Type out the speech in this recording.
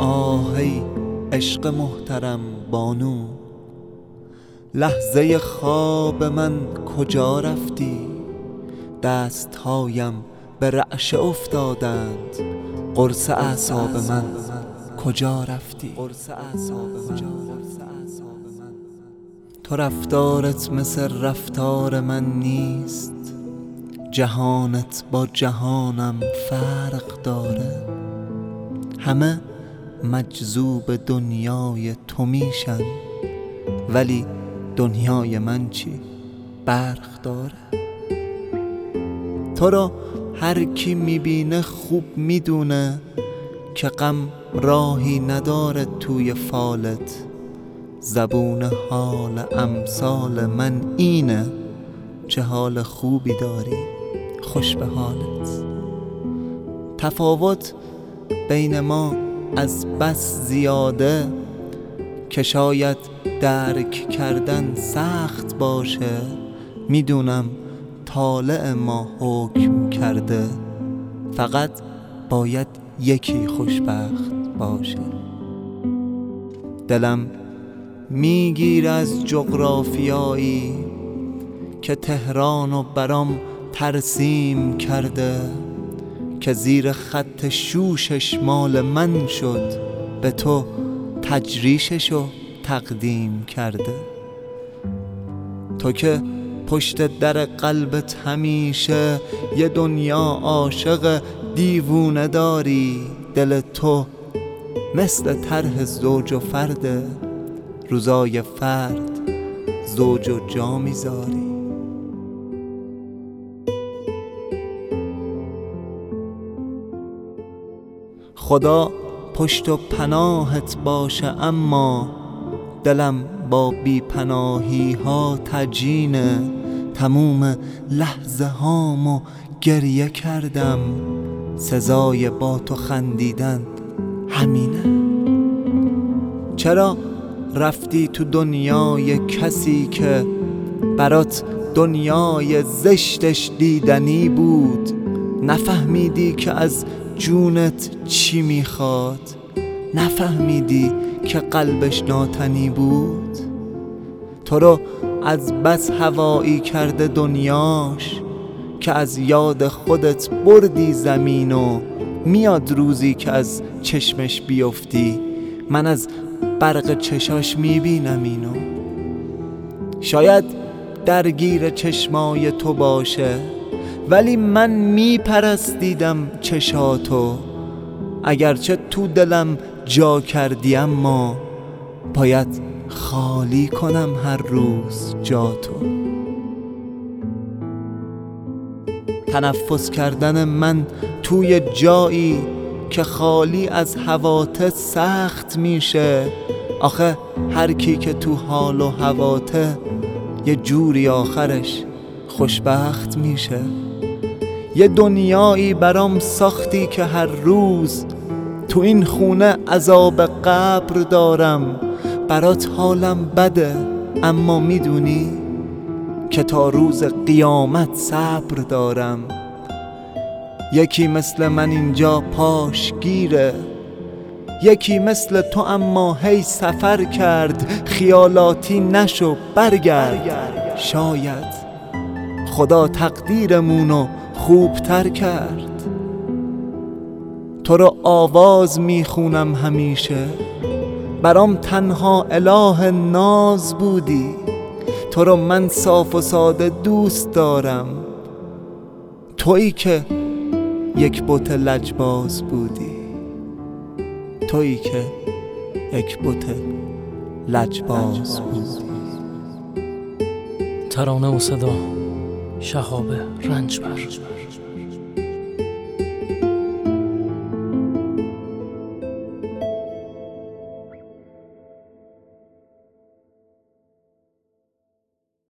آه ای عشق محترم بانو، لحظه خواب من کجا رفتی؟ دستهایم به رعشه افتادند، قرص اعصاب من کجا رفتی؟ تو رفتارت مثل رفتار من نیست، جهانت با جهانم فرق داره. همه مجذوب دنیای تو میشن، ولی دنیای من چی؟ برق داره. تو رو هر کی میبینه خوب میدونه که غم راهی نداره توی فالت. زبون حال امثال من اینه، چه حال خوبی داری خوش به حالت. تفاوت بین ما از بس زیاده که شاید درک کردن سخت باشه. میدونم طالع ما حکم کرده، فقط باید یکی خوشبخت باشه. دلم میگیر از جغرافیایی که تهرانو برام ترسیم کرده، که زیر خط شوشش مال من شد، به تو تجریششو تقدیم کرده. تو که پشت در قلبت همیشه یه دنیا عاشق دیوونه داری. دل تو مثل طرح زوج و فرده، روزای فرد زوج و جا میذاری. خدا پشت و پناهت باشه، اما دلم با بی پناهی ها تجینه. تموم لحظه هامو گریه کردم، سزای با تو خندیدن همینه. چرا رفتی تو دنیای کسی که برات دنیای زشتش دیدنی بود؟ نفهمیدی که از جونت چی میخواد؟ نفهمیدی که قلبش ناتنی بود؟ تو رو از بس هوایی کرده دنیاش که از یاد خودت بردی زمین. و میاد روزی که از چشمش بیفتی، من از برق چشاش میبینم اینو. شاید درگیر چشمای تو باشه، ولی من میپرستیدم چشاتو. اگرچه تو دلم جا کردی، اما باید خالی کنم هر روز جاتو. تنفس کردن من توی جایی که خالی از هواته سخت میشه. آخه هر کی که تو حال و هواته یه جوری آخرش خوشبخت میشه. یه دنیایی برام ساختی که هر روز تو این خونه عذاب قبر دارم. برات حالم بده، اما میدونی که تا روز قیامت صبر دارم. یکی مثل من اینجا پاش گیره، یکی مثل تو اما هی سفر کرد. خیالاتی نشو برگرد، شاید خدا تقدیرمونو خوبتر کرد. تو رو آواز میخونم همیشه، برام تنها اله ناز بودی. تو رو من صاف و ساده دوست دارم، تویی که یک بت لجباز بودی. تویی که یک بت لجباز بودی. ترانه و صدا شهاب رنجبر.